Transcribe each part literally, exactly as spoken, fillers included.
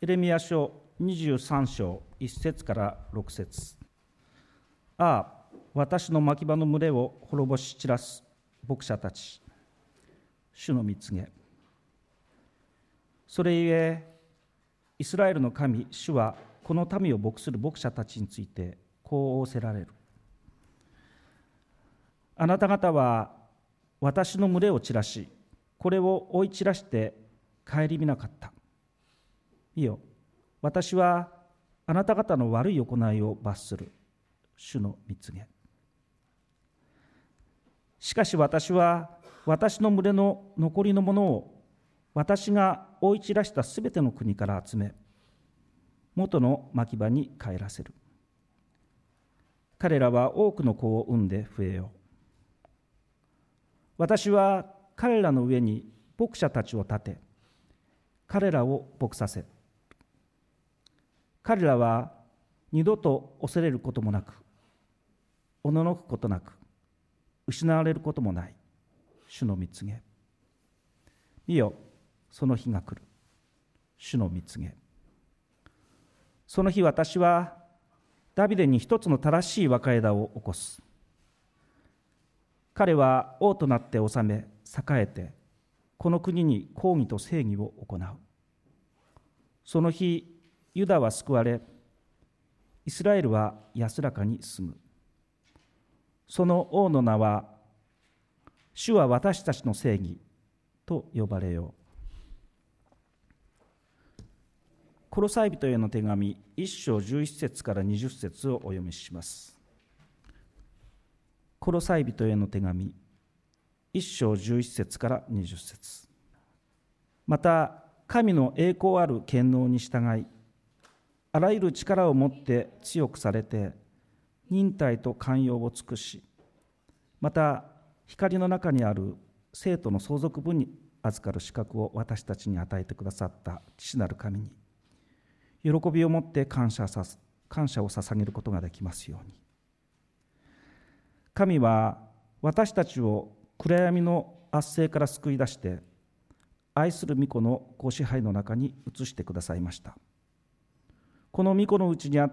エレミヤ書にじゅうさん章いち節からろく節。ああ、私の牧場の群れを滅ぼし散らす牧者たち、主の御告げ。それゆえ、イスラエルの神、主はこの民を牧する牧者たちについてこう仰せられる。あなた方は私の群れを散らし、これを追い散らして顧みなかった。見よ、私はあなた方の悪い行いを罰する、主の御告げ。しかし私は私の群れの残りのものを私が追い散らしたすべての国から集め、元の牧場に帰らせる。彼らは多くの子を産んで増えよう。私は彼らの上に牧者たちを立て、彼らを牧させ、彼らは二度と恐れることもなく、おののくことなく、失われることもない、主の御告げ。見よ、その日が来る、主の御告げ。その日、私はダビデに一つの正しい若枝を起こす。彼は王となって治め、栄えて、この国に公義と正義を行う。その日、ユダは救われ、イスラエルは安らかに住む。その王の名は、主は私たちの正義と呼ばれよう。コロサイ人への手紙いっ章じゅういち節からにじゅっ節をお読みします。コロサイ人への手紙いっ章じゅういち節からにじゅっ節。また神の栄光ある権能に従い、あらゆる力をもって強くされて、忍耐と寛容を尽くし、また光の中にある生徒の相続分に預かる資格を私たちに与えてくださった父なる神に、喜びをもって感謝さす、感謝を捧げることができますように。神は私たちを暗闇の圧政から救い出して、愛する御子のご支配の中に移してくださいました。この御子のうちにあって、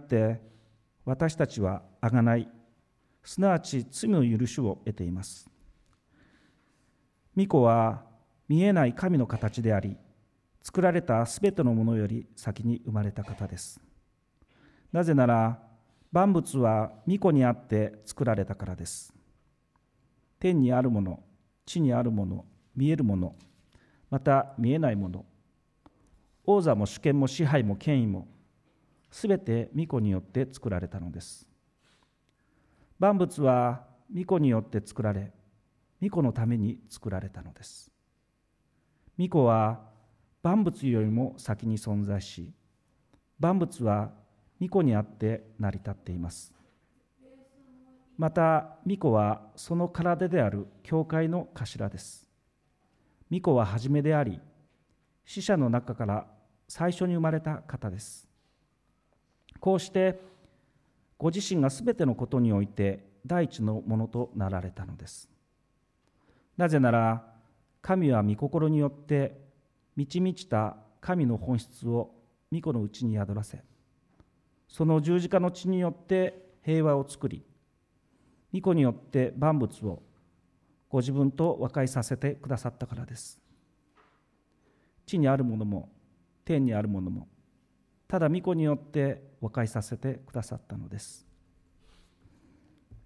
私たちは贖い、すなわち罪の許しを得ています。御子は見えない神の形であり、作られたすべてのものより先に生まれた方です。なぜなら、万物は御子にあって作られたからです。天にあるもの、地にあるもの、見えるもの、また見えないもの、王座も主権も支配も権威も、すべて御子によって作られたのです。万物は御子によって作られ、御子のために作られたのです。御子は万物よりも先に存在し、万物は御子にあって成り立っています。また御子はその体である教会の頭です。御子は初めであり、死者の中から最初に生まれた方です。こうしてご自身がすべてのことにおいて第一のものとなられたのです。なぜなら、神は御心によって満ち満ちた神の本質を御子のうちに宿らせ、その十字架の血によって平和を作り、御子によって万物をご自分と和解させてくださったからです。地にあるものも天にあるものも、ただ御子によって和解させてくださったのです。